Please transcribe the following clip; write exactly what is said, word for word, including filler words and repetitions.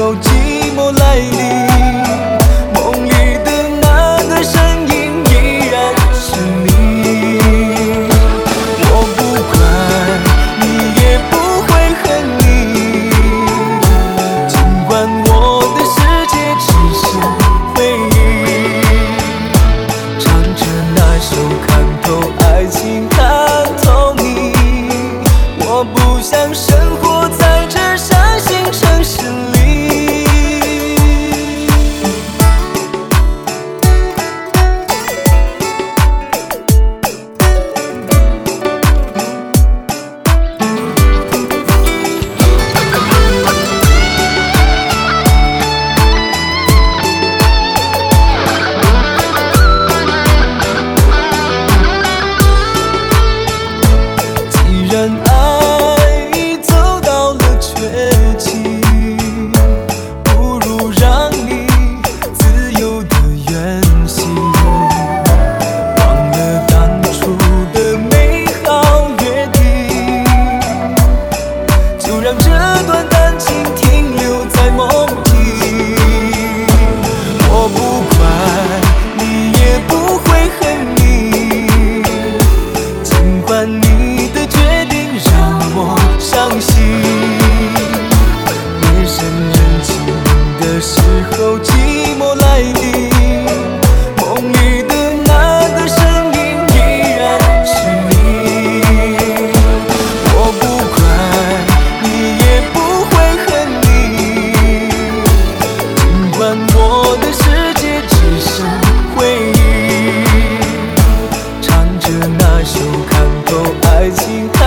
候，寂寞来临，梦里的那个声音依然是你。我不管，你也不会恨你，尽管我的世界只剩回忆。唱着那首看透爱情，看透你，我不想生活在这伤心城市里。既然爱已走到了绝境，不如让你自由的远行，忘了当初的美好约定，就让这段感情停留在梦里。我不管，你也不会恨你，尽管你的决定让我伤心。夜深人静的时候，寂寞来临，梦里的那个声音依然是你。我不管，你也不会恨你，尽管我的世界只剩回忆。唱着那首看透爱情